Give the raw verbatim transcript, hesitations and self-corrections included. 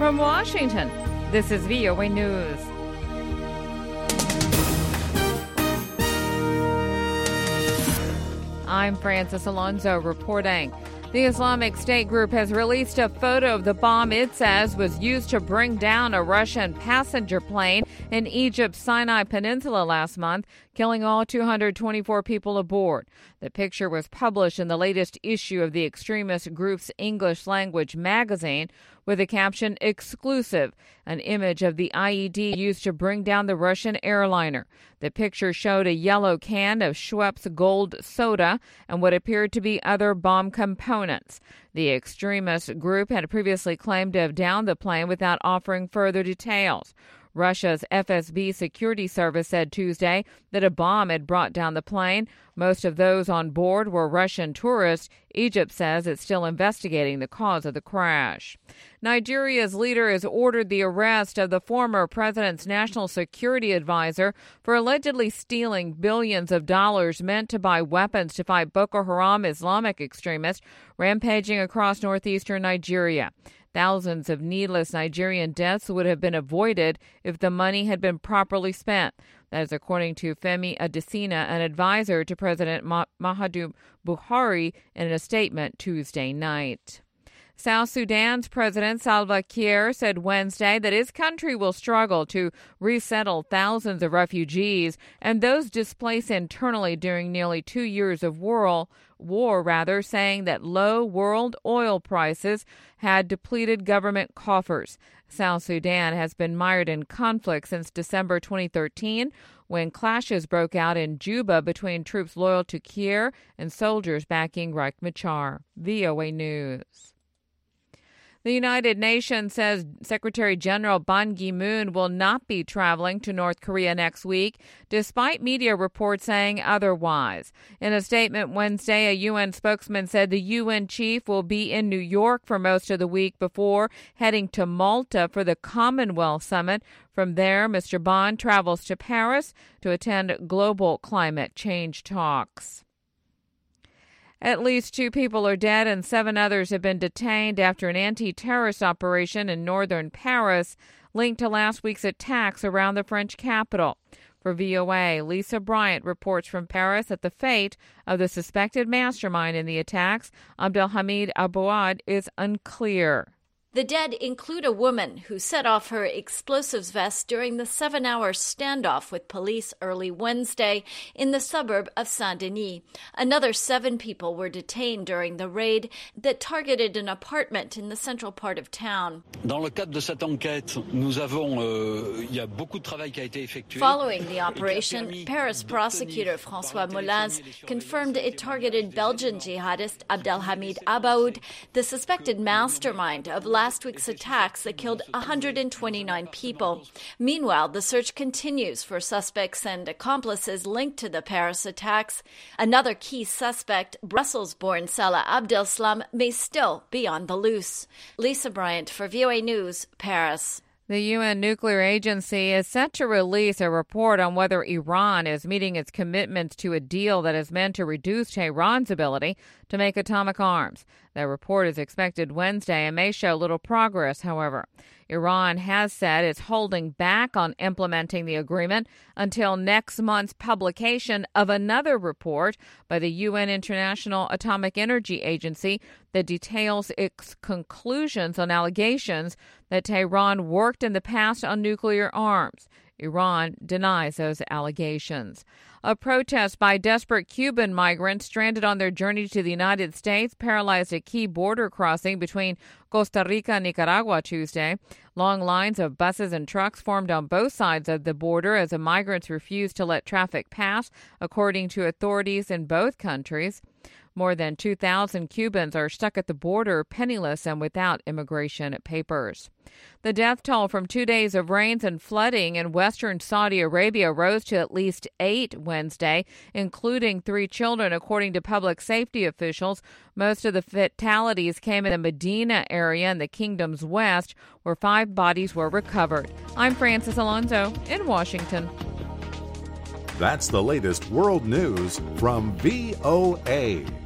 From Washington, this is V O A News. I'm Francis Alonso reporting. The Islamic State group has released a photo of the bomb it says was used to bring down a Russian passenger plane in Egypt's Sinai Peninsula last month, killing all two hundred twenty-four people aboard. The picture was published in the latest issue of the extremist group's English-language magazine with the caption, "Exclusive," an image of the I E D used to bring down the Russian airliner. The picture showed a yellow can of Schweppes Gold soda and what appeared to be other bomb components. The extremist group had previously claimed to have downed the plane without offering further details. Russia's F S B security service said Tuesday that a bomb had brought down the plane. Most of those on board were Russian tourists. Egypt says it's still investigating the cause of the crash. Nigeria's leader has ordered the arrest of the former president's national security advisor for allegedly stealing billions of dollars meant to buy weapons to fight Boko Haram Islamic extremists rampaging across northeastern Nigeria. Thousands of needless Nigerian deaths would have been avoided if the money had been properly spent. That is according to Femi Adesina, an advisor to President Muhammadu Buhari, in a statement Tuesday night. South Sudan's President Salva Kiir said Wednesday that his country will struggle to resettle thousands of refugees and those displaced internally during nearly two years of war, war rather, saying that low world oil prices had depleted government coffers. South Sudan has been mired in conflict since December twenty thirteen, when clashes broke out in Juba between troops loyal to Kiir and soldiers backing Riek Machar. V O A News. The United Nations says Secretary General Ban Ki-moon will not be traveling to North Korea next week, despite media reports saying otherwise. In a statement Wednesday, a U N spokesman said the U N chief will be in New York for most of the week before heading to Malta for the Commonwealth Summit. From there, Mister Ban travels to Paris to attend global climate change talks. At least two people are dead and seven others have been detained after an anti-terrorist operation in northern Paris linked to last week's attacks around the French capital. For V O A, Lisa Bryant reports from Paris that the fate of the suspected mastermind in the attacks, Abdelhamid Abouad, is unclear. The dead include a woman who set off her explosives vest during the seven-hour standoff with police early Wednesday in the suburb of Saint-Denis. Another seven people were detained during the raid that targeted an apartment in the central part of town. Dans le cadre de cette enquête, nous avons, euh, il y a beaucoup de travail qui a été effectué. Following the operation, Paris prosecutor François Molins confirmed it targeted Belgian jihadist Abdelhamid Abouad, the suspected mastermind of last week's attacks that killed one hundred twenty-nine people. Meanwhile, the search continues for suspects and accomplices linked to the Paris attacks. Another key suspect, Brussels-born Salah Abdeslam, may still be on the loose. Lisa Bryant for V O A News, Paris. The U N Nuclear Agency is set to release a report on whether Iran is meeting its commitments to a deal that is meant to reduce Tehran's ability to make atomic arms. The report is expected Wednesday and may show little progress, however. Iran has said it's holding back on implementing the agreement until next month's publication of another report by the U N International Atomic Energy Agency that details its conclusions on allegations that Tehran worked in the past on nuclear arms. Iran denies those allegations. A protest by desperate Cuban migrants stranded on their journey to the United States paralyzed a key border crossing between Costa Rica and Nicaragua Tuesday. Long lines of buses and trucks formed on both sides of the border as the migrants refused to let traffic pass, according to authorities in both countries. More than two thousand Cubans are stuck at the border, penniless and without immigration papers. The death toll from two days of rains and flooding in western Saudi Arabia rose to at least eight Wednesday, including three children, according to public safety officials. Most of the fatalities came in the Medina area in the kingdom's west, where five bodies were recovered. I'm Francis Alonso in Washington. That's the latest world news from V O A.